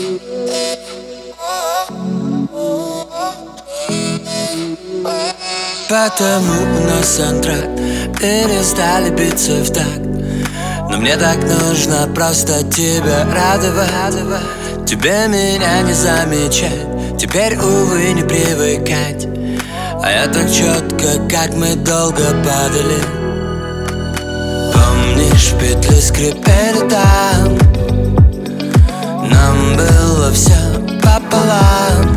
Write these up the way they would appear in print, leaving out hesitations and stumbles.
Потому у нас антракт, перестали биться в такт. Но мне так нужно просто тебя радовать. Тебе меня не замечать, теперь, увы, не привыкать. А я так четко, как мы долго падали. Помнишь, петли скрипели там, нам было все пополам.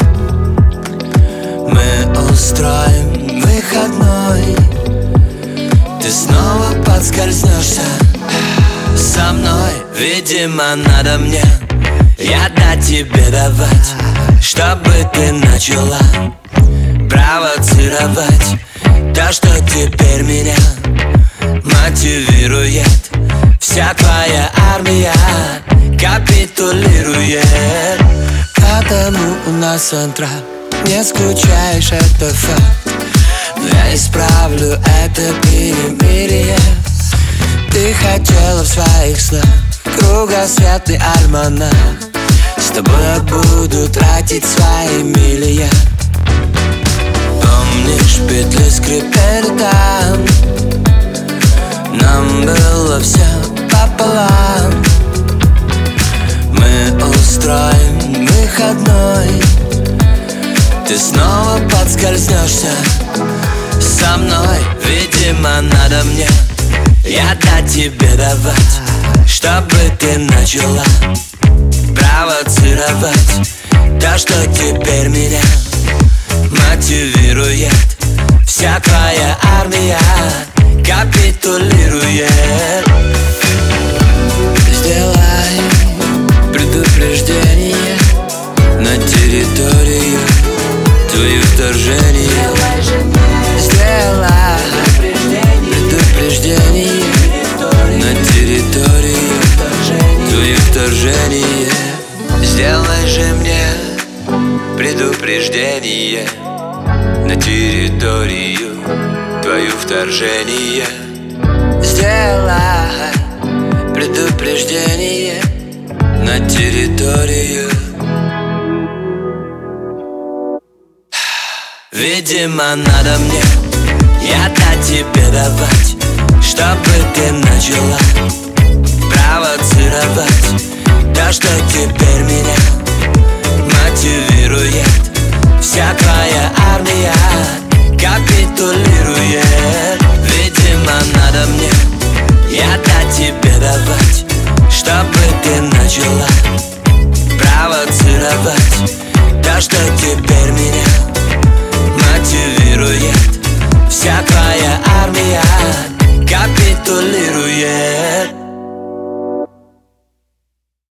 Мы устроим выходной, ты снова подскользнешься со мной. Видимо, надо мне дать тебе давать, чтобы ты начала провоцировать то, что теперь меня мотивирует. Вся твоя армия капитулирует. Потому у нас антракт. Не скучаешь, это факт, но я исправлю это перемирие. Ты хотела в своих снах кругосветный альманах. С тобой я буду тратить свои мили. Помнишь, петли скрипели там, нам было все пополам. Мы устроим выходной, ты снова подскользнешься со мной. Видимо, надо мне дать тебе давать, чтобы ты начала провоцировать то, что теперь меня мотивирует. Вся твоя армия капитулирует. Сделай предупреждение на территорию твоих вторжений. Сделай предупреждение на территорию твоих вторжений. Сделай же мне предупреждение на территорию твою вторжение. Сделай предупреждение на территорию. Видимо, надо мне дать тебе давать, чтобы ты начала провоцировать то, что теперь меня мотивирует. Вся твоя армия капитулирует. Видимо, надо мне дать тебе давать, чтобы ты начала провоцировать то, что теперь меня мотивирует. Вся твоя армия капитулирует.